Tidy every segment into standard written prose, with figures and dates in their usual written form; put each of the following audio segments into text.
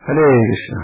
Hare Krishna.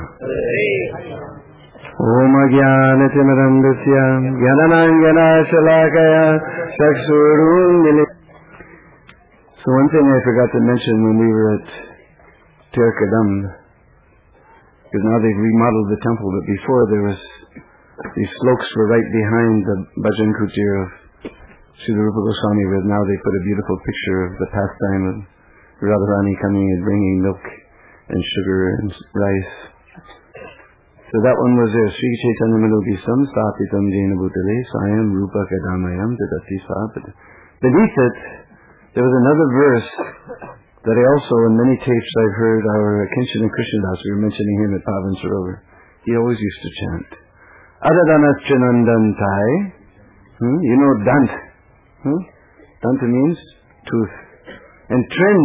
Om Jnana-Timirandasya Jnananjana-Shalakaya Chakshurunmilitam. So one thing I forgot to mention when we were at Tirkadam, because now they've remodeled the temple, but before there was, these slokas were right behind the Bhajan Kutir of Srila Rupa Goswami, where now they put a beautiful picture of the pastime of Radharani coming and bringing milk and sugar and rice. So that one was there. Sri Chaitanya Manogisam Stapitam Jena Bhutale Sayam Rupa Kadamayam Dadati Sapat. Beneath it, there was another verse that I also, in many tapes I've heard our Kinshana Krishnadas, we were mentioning him at Pavan Sarovar, he always used to chant. Adadanaschanandantai. You know Dant. Danta means tooth. And Trin.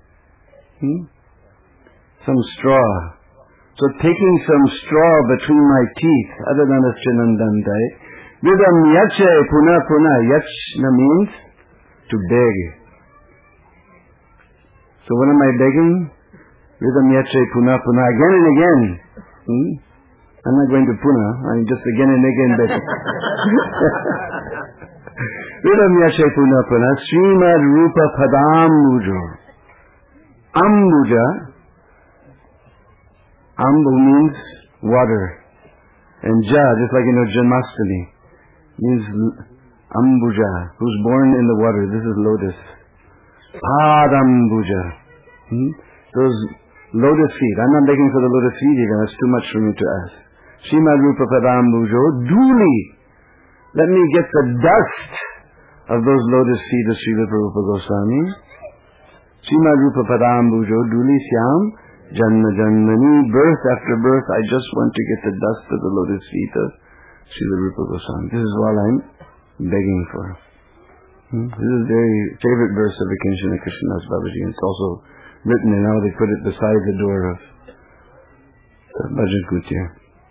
Some straw. So taking some straw between my teeth, Adadanaschanandantai. Vidam yache puna puna. Yachna means to beg. So what am I begging? Vidam yache puna puna. Again and again. I'm not going to puna. I'm just again and again begging. Vidam yache puna puna. Srimad Rupa Padambujo. Ambuja. Ambu means water. And Ja, just like Janmashtami, means Ambuja, who's born in the water. This is lotus. Padambuja. Those lotus feet. I'm not begging for the lotus feet even. That's too much for me to ask. Srimad Rupa Padambujo. Duli. Let me get the dust of those lotus feet of Srila Rupa Goswami. Srimad Rupa Padambujo. Duli Syam. Janma Janmani. Birth after birth. I just want to get the dust of the lotus feet of Srila Rupa Goswami. This is what I'm begging for. This is a very favorite verse of the Kinshana Krishnadas Babaji. It's also written, and now they put it beside the door of Bhajan Kutir.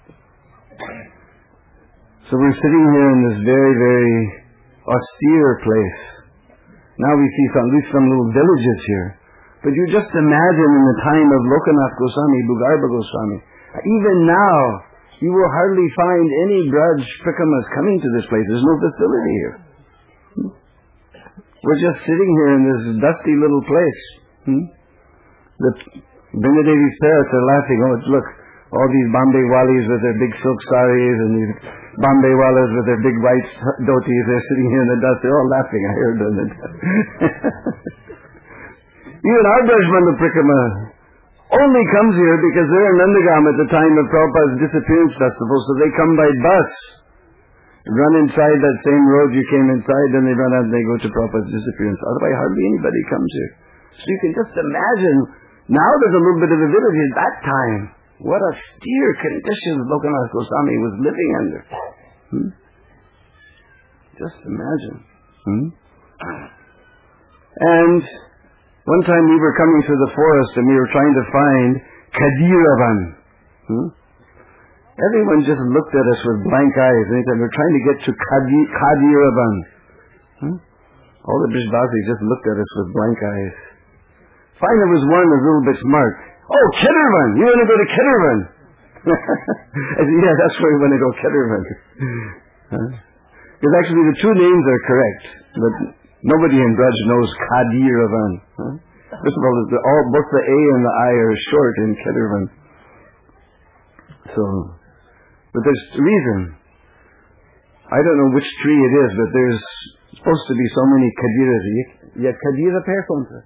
So we're sitting here in this very, very austere place. Now we see at least some little villages here. But you just imagine in the time of Lokanath Goswami, Bhugarbha Goswami, even now, you will hardly find any Braj Prikamas coming to this place. There's no facility here. We're just sitting here in this dusty little place. The Bingadevi's parents are laughing. Oh, look, all these Bombay Walis with their big silk saris and these Bombay Walas with their big white dhotis, they're sitting here in the dust. They're all laughing. I heard them. Even our Brajmanda Prikama only comes here because they're in Nandagam at the time of Prabhupada's disappearance festival, so they come by bus. Run inside that same road you came inside, then they run out and they go to Prabhupada's disappearance. Otherwise, hardly anybody comes here. So you can just imagine, now there's a little bit of a village at that time. What austere conditions Lokanath Goswami was living under. Just imagine. And one time we were coming through the forest and we were trying to find Kadiravan. Everyone just looked at us with blank eyes. And we're trying to get to Kadiravan. All the Brajbasis just looked at us with blank eyes. Finally there was one that was a little bit smart. Oh, Kedarvan! You want to go to Kedarvan? I said, yeah, that's where we want to go, Kedarvan. Because actually the two names are correct. But nobody in Braj knows Kadiravan. First of all, both the A and the I are short in Kedarvan. So, but there's a reason. I don't know which tree it is, but there's supposed to be so many Kadiras. Yeah, Kadira pear kaun sa?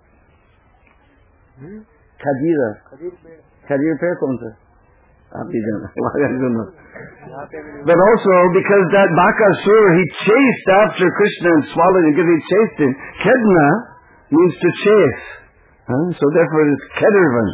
Kadira. Kadira pear kaun sa? I don't know. But also because that Bakasur, he chased after Krishna and swallowed him because he chased him. Kedna means to chase. So therefore it's Kedarvan.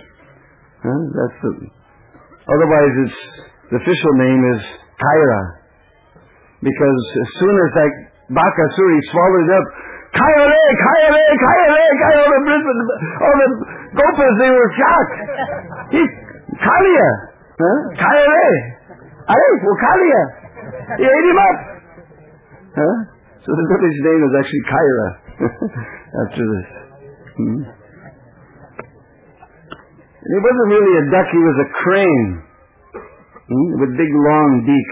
Otherwise the official name is Kaira. Because as soon as that Bakasur, he swallowed it up, Kayare, Kayare, Kayare, Kayare, all the gopas, they were shocked. Kalia. Kayare. Aye, Kalia. He ate him up. So the village name is actually Kaira after this. And he wasn't really a duck, he was a crane. With big long beak.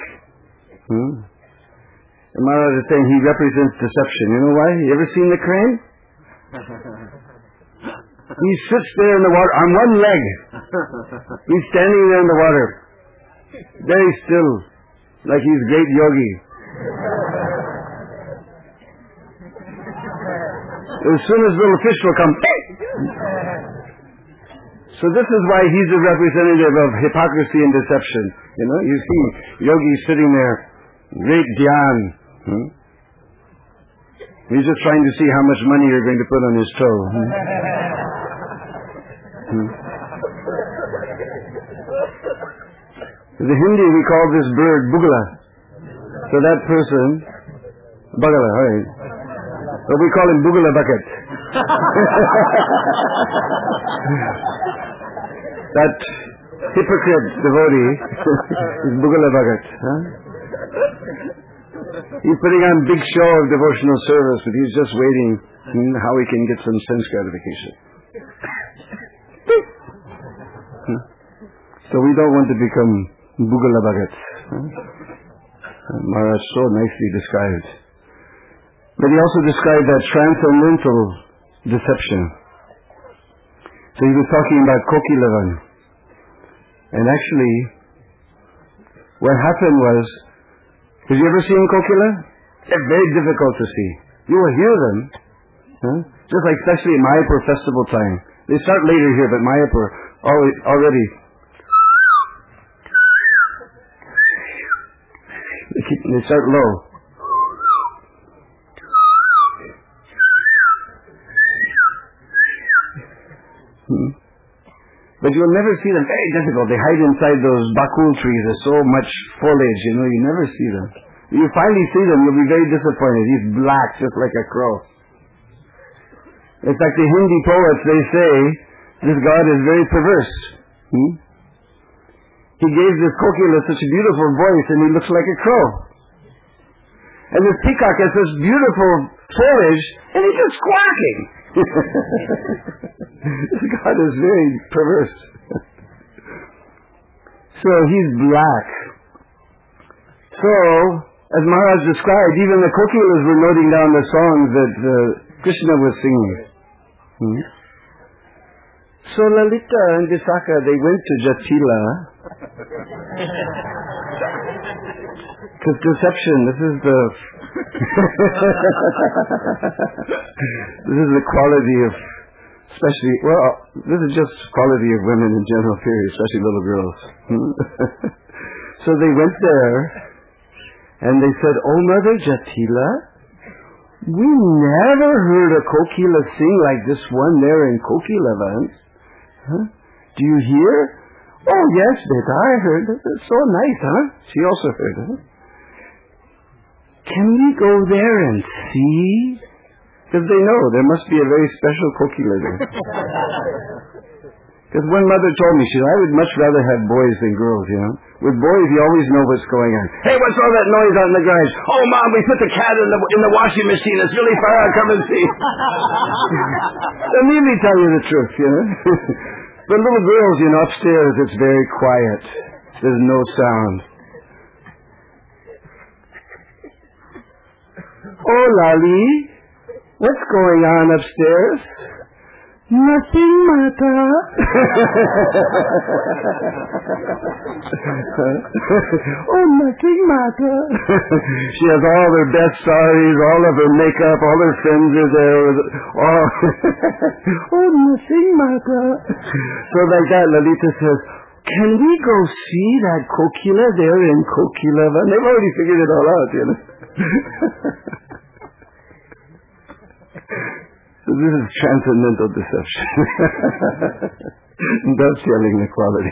And Maharaj is saying he represents deception. You know why? You ever seen the crane? He sits there in the water on one leg. He's standing there in the water. Very still. Like he's a great yogi. As soon as little fish will come, so this is why he's a representative of hypocrisy and deception. You know, you see yogis sitting there, great dhyan. He's just trying to see how much money you're going to put on his toe. In the Hindi we call this bird bugla. So that person, bagala, right? But we call him bugla bucket. That hypocrite devotee is bugla bucket. He's putting on big show of devotional service, but he's just waiting how he can get some sense gratification. So we don't want to become bugla buckets. Maharaj so nicely described. But he also described that transcendental deception. So he was talking about Kokilavan. And actually, what happened was, have you ever seen Kokila? They're very difficult to see. You will hear them. Just like especially at Mayapur festival time. They start later here, but Mayapur already. They start low. But you'll never see them. Very difficult. They hide inside those bakul trees. There's so much foliage, you never see them. You finally see them, you'll be very disappointed. He's black, just like a crow. In fact, the Hindi poets, they say, this God is very perverse. He gave this Kokila such a beautiful voice, and he looks like a crow. And this peacock has such beautiful foliage, and he's just squawking. This God is very perverse. So he's black. So, as Maharaj described, even the Kokilas were noting down the songs that Krishna was singing. So Lalita and Visakha, they went to Jatila. Because deception, this is the this is the quality of, especially, well, this is just quality of women in general, period, especially little girls. So they went there, and they said, "Oh, Mother Jatila, we never heard a Kokila sing like this one there in Kokilavan. Do you hear?" "Oh, yes, Beta, I heard. It's so nice, huh?" She also heard it. "Can we go there and see?" Because they know there must be a very special Kokila there. Because one mother told me, she said, "I would much rather have boys than girls, With boys, you always know what's going on. Hey, what's all that noise out in the garage? Oh, Mom, we put the cat in the washing machine. It's really far out. Come and see." They'll immediately tell you the truth, But little girls, upstairs, it's very quiet. There's no sound. "Oh, Lali, what's going on upstairs?" "Nothing, Mata." "Oh, nothing, Mata." She has all her best saris, all of her makeup, all her friends are there. "Oh, nothing, Mata." So like that, Lalita says, "Can we go see that Kokila there in Kokilavan?" They've already figured it all out, So this is transcendental deception. Dovetailing the quality.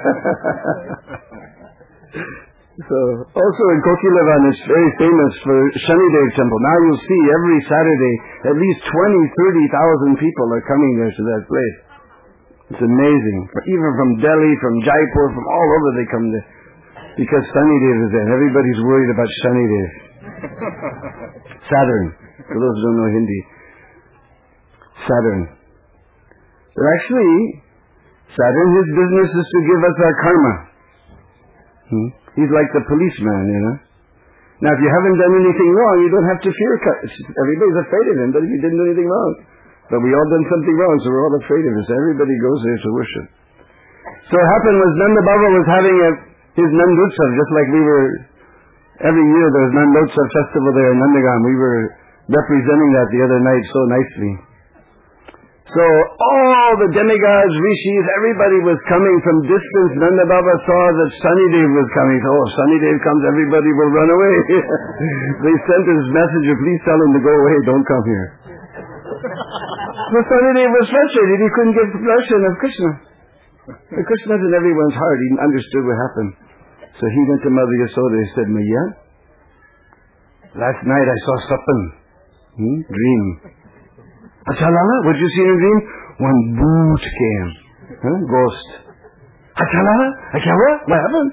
So, also in Kokilavan, it's very famous for Shanidev temple. Now you'll see every Saturday, at least 20,000-30,000 people are coming there to that place. It's amazing. Even from Delhi, from Jaipur, from all over they come there. Because Shanidev is there. Everybody's worried about Shanidev. Saturn. For those who don't know Hindi. Saturn. But actually, Saturn, his business is to give us our karma. He's like the policeman, Now, if you haven't done anything wrong, you don't have to fear. Everybody's afraid of him, but if you didn't do anything wrong. But we all done something wrong, so we're all afraid of him. So everybody goes there to worship. So what happened was Nanda Baba was having his Nandutsav, just like we were, every year there's Nandutsav festival there in Nandagam. We were representing that the other night so nicely. So all the demigods, rishis, everybody was coming from distance. Nanda Baba saw that Sunnydev was coming. So, Sunnydev comes, everybody will run away. They sent his messenger, please tell him to go away, don't come here. So Sunnydev was frustrated. He couldn't get the darshan of Krishna. The Krishna's in everyone's heart. He understood what happened. So he went to Mother Yasoda. He said, Maya, last night I saw Sapan. Dream. Achalala, what did you see in a dream? One boot came. Ghost. Achalala? What happened?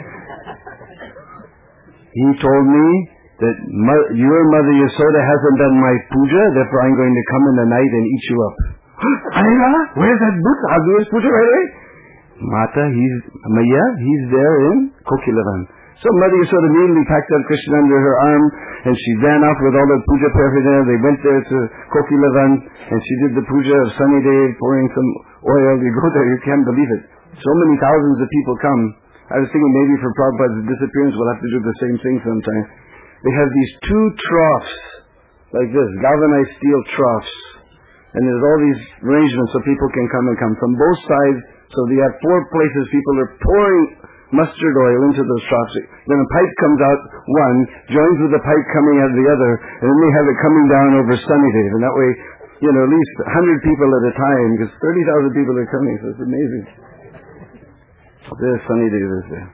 He told me that your Mother Yasoda hasn't done my puja, therefore I'm going to come in the night and eat you up. Alala, where's that boot? I'll do his puja right away. Mata, he's there in Kokilavan. So Mother Yasoda immediately packed up Krishna under her arm and she ran off with all the puja paraphernalia. They went there to Kokilavan and she did the puja of Sunnydev, pouring some oil. You go there, you can't believe it. So many thousands of people come. I was thinking maybe for Prabhupada's disappearance we'll have to do the same thing sometime. They have these two troughs, like this, galvanized steel troughs. And there's all these arrangements so people can come from both sides. So they have 4 places people are pouring mustard oil into those troughs. Then a pipe comes out one, joins with the pipe coming out the other, and then they have it coming down over Sunnydev. And that way, at least 100 people at a time, because 30,000 people are coming, so it's amazing. There's Sunnydev is there.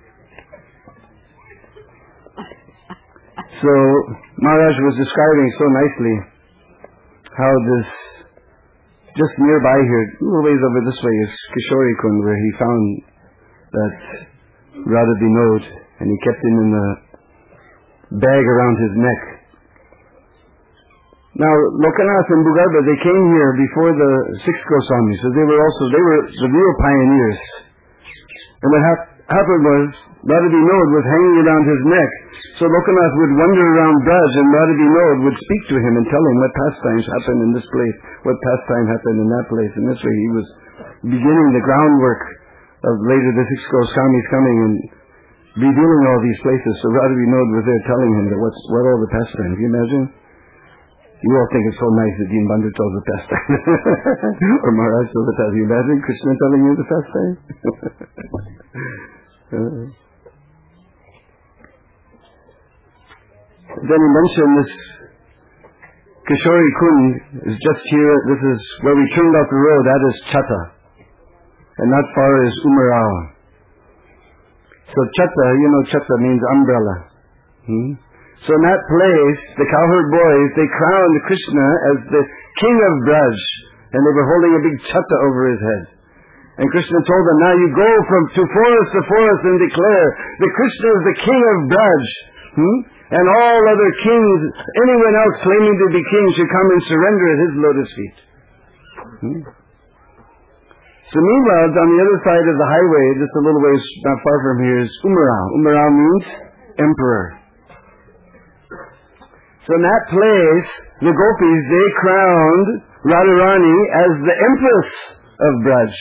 So, Maharaj was describing so nicely how this, just nearby here, a little ways over this way, is Kishori Kund, where he found that Radha Vinod, and he kept him in the bag around his neck. Now, Lokanath and Bhugarba, they came here before the 6 Goswamis, so they were the real pioneers. And what happened was, Radha Vinod was hanging around his neck, so Lokanath would wander around Braj, and Radha Vinod would speak to him and tell him what pastimes happened in this place, what pastime happened in that place. And this way he was beginning the groundwork of later the 6 Goswamis coming and revealing all these places. So Radha Vinod was there telling him that what all the pastimes. Can you imagine? You all think it's so nice that Dean Bandar tells the pastime. Or Maharaj tells the pastime. You imagine Krishna telling you the pastime? Then he mentioned this Kishori Kund is just here. This is where we turned off the road. That is Chata. And not far is Umarao. So Chata, Chata means umbrella. So in that place, the cowherd boys, they crowned Krishna as the king of Braj. And they were holding a big Chata over his head. And Krishna told them, now you go to forest to forest and declare that Krishna is the king of Braj. And all other kings, anyone else claiming to be king, should come and surrender at his lotus feet. So meanwhile, on the other side of the highway, just a little ways not far from here, is Umarao. Umarao means emperor. So in that place, the gopis, they crowned Radharani as the empress of Braj.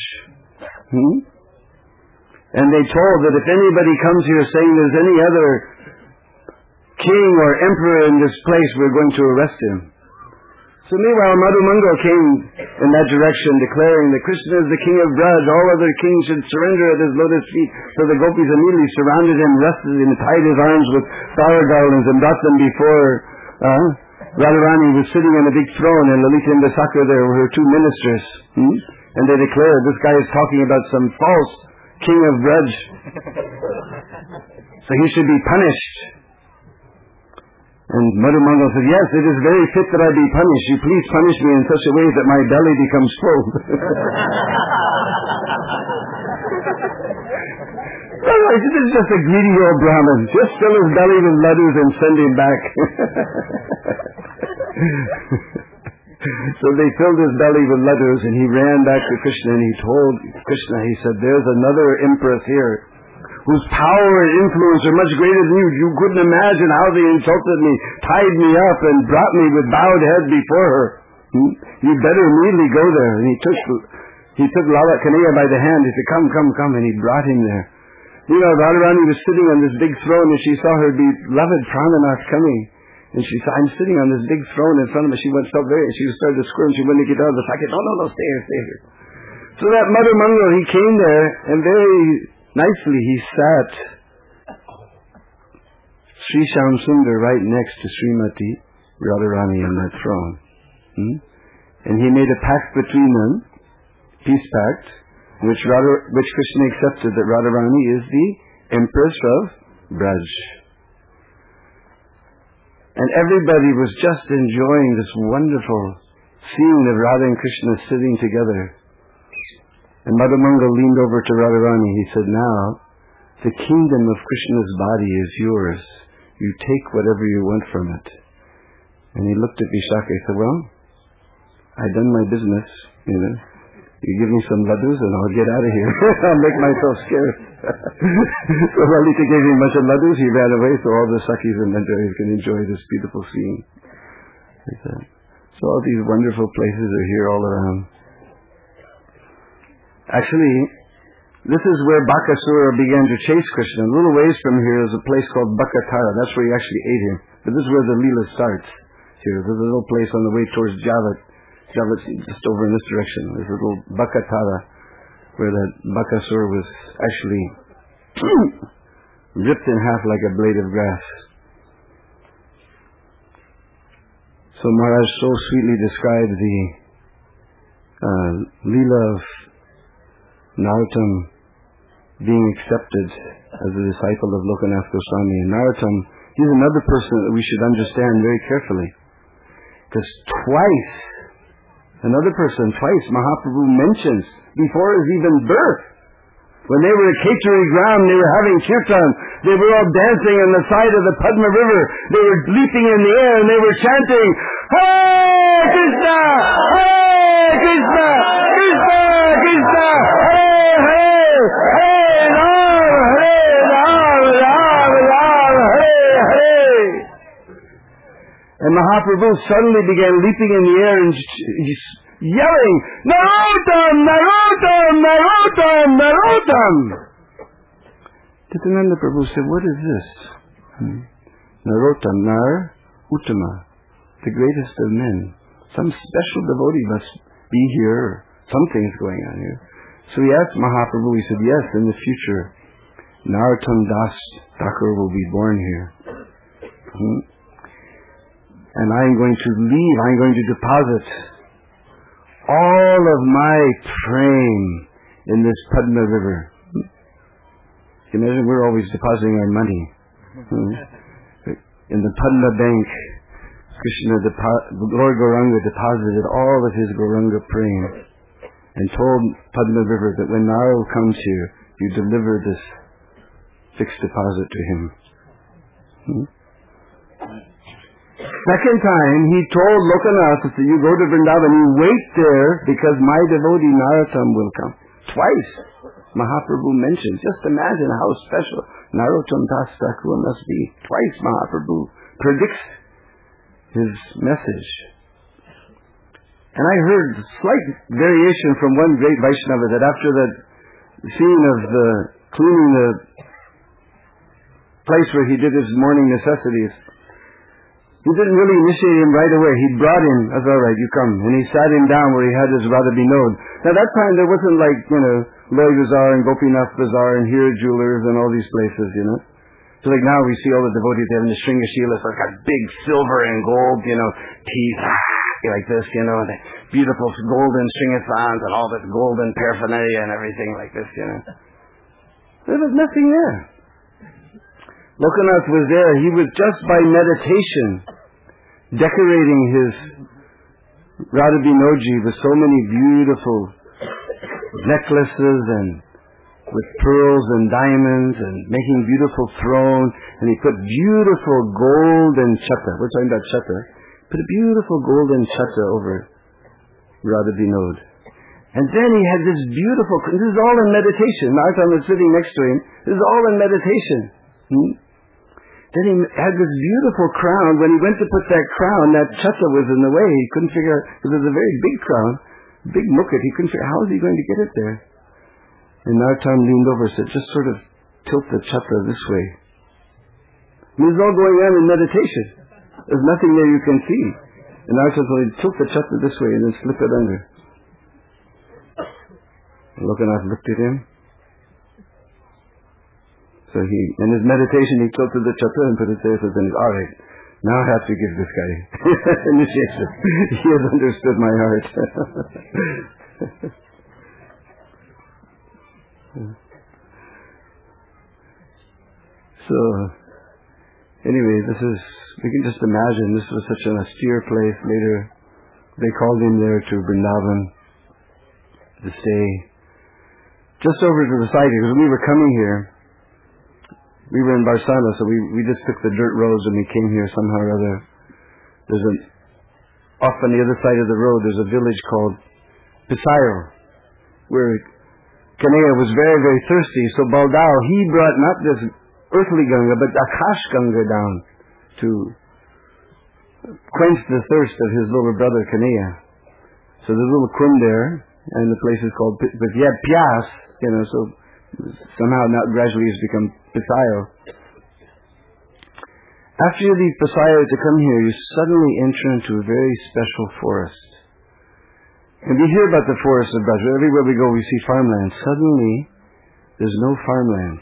And they told that if anybody comes here saying there's any other king or emperor in this place, we're going to arrest him. So meanwhile, Madhu Mangal came in that direction, declaring that Krishna is the king of Braj, all other kings should surrender at his lotus feet. So the gopis immediately surrounded him, arrested him, tied his arms with flower garlands, and brought them before Radharani was sitting on a big throne, and Lalita and Sakra there were her 2 ministers. And they declared, this guy is talking about some false king of Braj. So he should be punished. And Madhu Mangal said, yes, it is very fit that I be punished. You please punish me in such a way that my belly becomes full. Otherwise, this is just a greedy old Brahmin. Just fill his belly with ladus and send him back. So they filled his belly with ladus, and he ran back to Krishna, and he told Krishna, he said, there's another empress here whose power and influence are much greater than you. You couldn't imagine how they insulted me, tied me up, and brought me with bowed head before her. You better immediately go there. And he took Lala Kanhaiya by the hand. He said, come, and he brought him there. You know, Radharani was sitting on this big throne, and she saw her beloved Prananath coming. And she said, I'm sitting on this big throne in front of me. She went so very, she started to squirm. She wouldn't get out of the socket. No, stay here. So that Mother Mangal, he came there, and very nicely he sat Sri Shyam Sundar right next to Srimati Radharani on that throne. And he made a pact between them, peace pact, which Krishna accepted, that Radharani is the Empress of Braj. And everybody was just enjoying this wonderful scene of Radha and Krishna sitting together. And Mother Mangal leaned over to Radharani. He said, now, the kingdom of Krishna's body is yours. You take whatever you want from it. And he looked at Vishaka. He said, well, I've done my business, you know. You give me some ladus and I'll get out of here. I'll make myself scarce. So Lalita gave him a bunch of ladus. He ran away so all the Sakhis and Manjaris can enjoy this beautiful scene. So all these wonderful places are here all around. Actually, this is where Bakasura began to chase Krishna. A little ways from here is a place called Bakatara. That's where he actually ate him. But this is where the Leela starts. Here, there's a little place on the way towards Javat. Javat's just over in this direction. There's a little Bakatara where that Bakasura was actually ripped in half like a blade of grass. So Maharaj so sweetly described the Leela of Narottam being accepted as a disciple of Lokanath Goswami. And Narottam, he's another person that we should understand very carefully. Because another person Mahaprabhu mentions before his even birth. When they were at Kheturi Gram, they were having kirtan. They were all dancing on the side of the Padma River. They were leaping in the air and they were chanting, Hare Krishna! Hare Krishna! Krishna! Krishna! Hare Hare! Hare Ram! Hare Ram! Ram! Ram! Hare Hare! And Mahaprabhu suddenly began leaping in the air and yelling, Narottam! Narottam! Narottam! Narottam! Nityananda Prabhu said, what is this? Narottam, Nar Uttama, the greatest of men. Some special devotee must be here. Something's going on here. So he asked Mahaprabhu, he said, yes, in the future, Narottam Das Thakur will be born here. And I'm going to deposit all of my prem in this Padma River. You can imagine we're always depositing our money. In the Padma Bank, Lord Gauranga deposited all of his Gauranga prem and told Padma River that when Nara comes here, you deliver this fixed deposit to him. Second time, he told Lokanath that you go to Vrindavan, you wait there because my devotee Narottam will come. Twice, Mahaprabhu mentions. Just imagine how special Narottam Das Thakur must be. Twice Mahaprabhu predicts his message. And I heard slight variation from one great Vaishnava that after the scene of the cleaning the place where he did his morning necessities, he didn't really initiate him right away. He brought him, that's all right, you come. And he sat him down where he had his Radha Binod. Now that time there wasn't like, Loy Bazaar and Gopinath Bazaar and Hira Jewelers and all these places, So like now we see all the devotees having the Shringashilas, like got big silver and gold, teeth, like this, the beautiful golden Shringasans and all this golden paraphernalia and everything like this, There was nothing there. Lokanath was there. He was just by meditation decorating his Radha Binoji with so many beautiful necklaces and with pearls and diamonds and making beautiful thrones. And he put beautiful golden chata. We're talking about chata. Put a beautiful golden chata over it. Radha Vinod. And then he had this beautiful, this is all in meditation. Narottam was sitting next to him. This is all in meditation. Then he had this beautiful crown. When he went to put that crown, that chatra was in the way. He couldn't figure out, because it was a very big crown, big mukut. He couldn't figure out, how is he going to get it there? And Narottam leaned over and said, just sort of tilt the chatra this way. And this is all going on in meditation. There's nothing there you can see. And Narottam told him, tilt the chatra this way and then slip it under. And Lokanath looked at him. So in his meditation, he tilted the chatra and put it there. So then he's, all right, now I have to give this guy initiation. He has understood my heart. So, anyway, we can just imagine, this was such an austere place. Later, they called him there to Vrindavan to stay. Just over to the side here, because when we were coming here, we were in Barsana, so we just took the dirt roads and we came here somehow or other. Off on the other side of the road, there's a village called Pisayo, where Kanhaiya was very, very thirsty. So Baldao, he brought not this earthly Ganga, but Akash Ganga down to quench the thirst of his little brother Kanhaiya. So there's a little kund there, and the place is called, but he had Pyas, so somehow now gradually it's become Pisayo. After you leave Pisayo to come here, you suddenly enter into a very special forest. And we hear about the forest of Braj. Everywhere we go, we see farmland. Suddenly, there's no farmland.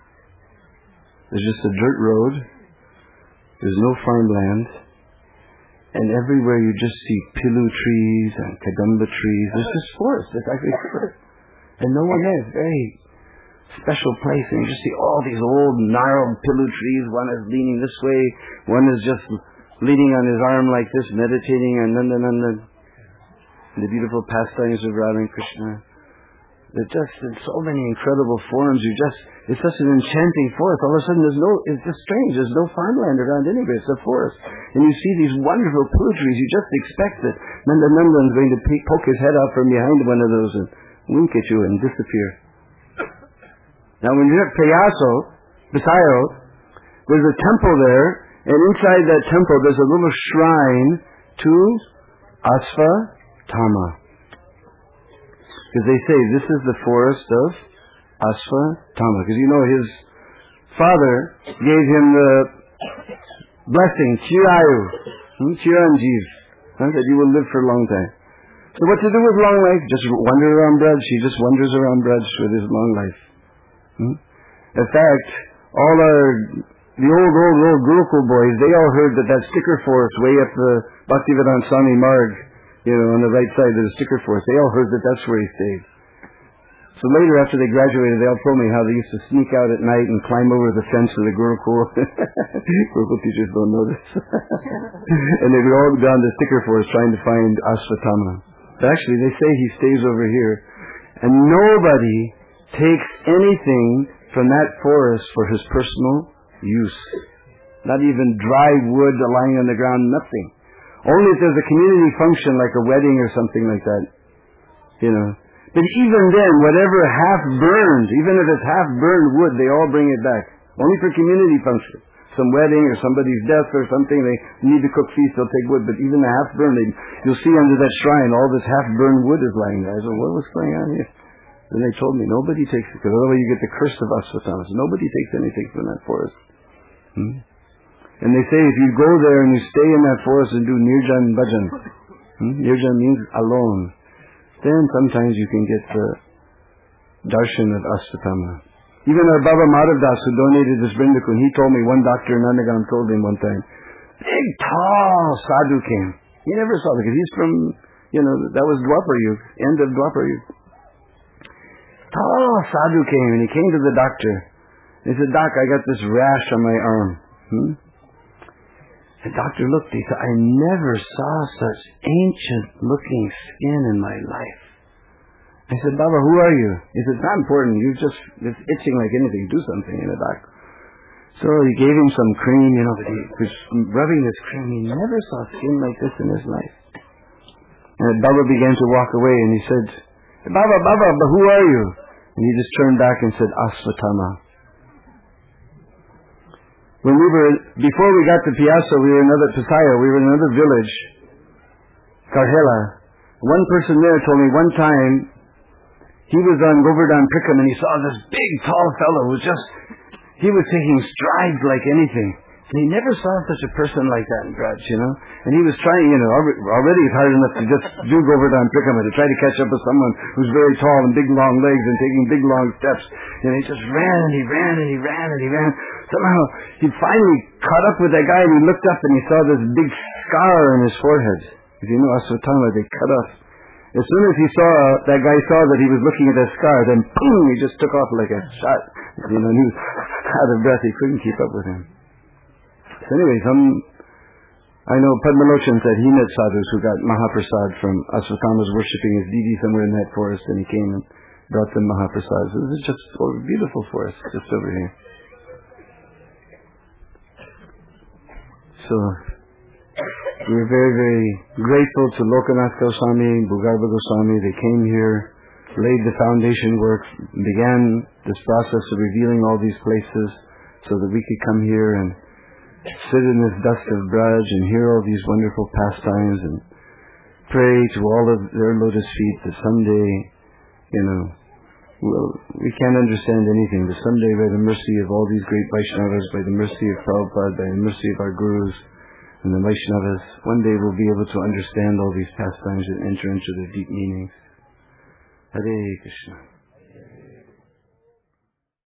There's just a dirt road. There's no farmland. And everywhere you just see pilu trees and kadamba trees. There's just forest. It's actually forest. And no one there. It's a very special place. And you just see all these old gnarled pilu trees. One is leaning this way. One is just leaning on his arm like this, meditating. And then the beautiful pastimes of Radha and Krishna. They're just in so many incredible forms. It's such an enchanting forest. All of a sudden it's just strange. There's no farmland around anywhere. It's a forest. And you see these wonderful pilu trees. You just expect that Nandanandan's going to poke his head out from behind one of those and wink at you and disappear. Now when you're at Pisayo, there's a temple there, and inside that temple there's a little shrine to Asvatthama. Because they say this is the forest of Asvatthama. Because his father gave him the blessing, Chirayu, Chiranjeev. That you will live for a long time. So what to do with long life? Just wander around Braj. He just wanders around Braj with his long life. In fact, the old Gurukul boys, they all heard that sticker forest way up the Bhaktivedanta Swami Marg, on the right side of the sticker forest, they all heard that's where he stayed. So later, after they graduated, they all told me how they used to sneak out at night and climb over the fence of the Gurukul. Gurukul teachers don't know this. And they would all go down the sticker forest trying to find Asvatthama. But actually, they say he stays over here. And nobody takes anything from that forest for his personal use. Not even dry wood lying on the ground, nothing. Only if there's a community function like a wedding or something like that. But even then, whatever half-burned, even if it's half-burned wood, they all bring it back. Only for community function. Some wedding or somebody's death or something, they need to cook feast, they'll take wood. But even the half-burned, you'll see under that shrine, all this half-burned wood is lying there. I said, what was going on here? Then they told me, nobody takes it, because otherwise you get the curse of Asvatthama. So nobody takes anything from that forest. And they say if you go there and you stay in that forest and do Nirjan Bhajan, Nirjan means alone, then sometimes you can get the darshan of Asvatthama. Even our Baba Madhavdas, who donated this Vrindakun, he told me, one doctor in Nandagam told him one time, big tall sadhu came. He never saw it, because he's from, that was Dwapar Yug, end of Dwapar Yug. Tall sadhu came, and he came to the doctor. He said, Doc, I got this rash on my arm. The doctor looked, he said, I never saw such ancient-looking skin in my life. I said, Baba, who are you? He said, it's not important. It's itching like anything. Do something, Doc. So he gave him some cream, but he was rubbing this cream. He never saw skin like this in his life. And Baba began to walk away, and he said, Baba, but who are you? And he just turned back and said, Asvatthama. Before we got to Piasa, we were in another village, Karhela. One person there told me one time, he was on Govardhan Prikam and he saw this big, tall fellow he was taking strides like anything. And he never saw such a person like that in Braj, And he was trying, already it's hard enough to just do Govardhan Prikam to try to catch up with someone who's very tall and big long legs and taking big long steps. He just ran and he ran and he ran and he ran. Somehow he finally caught up with that guy and he looked up and he saw this big scar on his forehead. If you know Asvatthama, they cut off. As soon as that guy saw that he was looking at that scar, then boom, he just took off like a shot. And he was out of breath. He couldn't keep up with him. So anyway, I know Padmalochan said he met sadhus who got Mahaprasad from Asvatthama's worshipping his deity somewhere in that forest, and he came and brought them Mahaprasad. So this is just a beautiful forest just over here. So we're very, very grateful to Lokanath Goswami, Bhugarbha Goswami. They came here, laid the foundation work, began this process of revealing all these places so that we could come here and sit in this dust of Braj and hear all these wonderful pastimes and pray to all of their lotus feet that someday, we can't understand anything, but someday by the mercy of all these great Vaishnavas, by the mercy of Prabhupada, by the mercy of our Gurus and the Vaishnavas, one day we'll be able to understand all these pastimes and enter into their deep meanings. Hare Krishna.